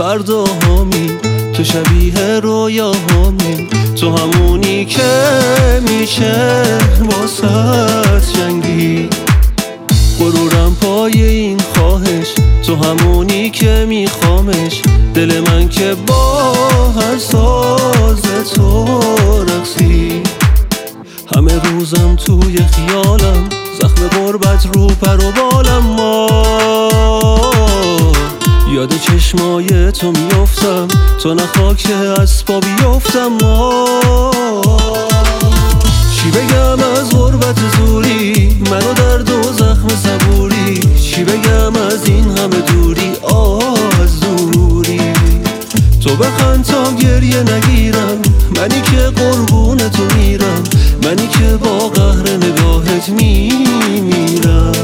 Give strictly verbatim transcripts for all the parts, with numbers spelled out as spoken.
فردا هامی، تو شبیه رویا هامی، تو همونی که میشه واسط جنگی. غرورم پای این خواهش، تو همونی که میخوامش، دل من که با هر ساز تو رقصی. همه روزم توی خیالم، زخم غربت رو پر و بالم، ما یاد چشمای تو میافتم، تو نخوا که از پا بیافتم. ما چی بگم از غربت زوری، منو درد و زخم صبوری، چی بگم از این همه دوری، آه از دوری. تو بخند تا گریه نگیرم، منی که قربون تو میرم، منی که با قهر نگاهت میمیرم.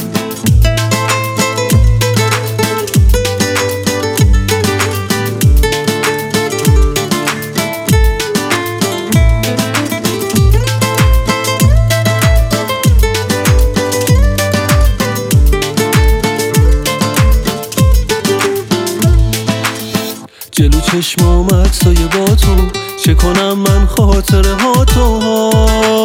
جلو چشمام عکسای با تو، چه کنم من خاطره ها تو ها.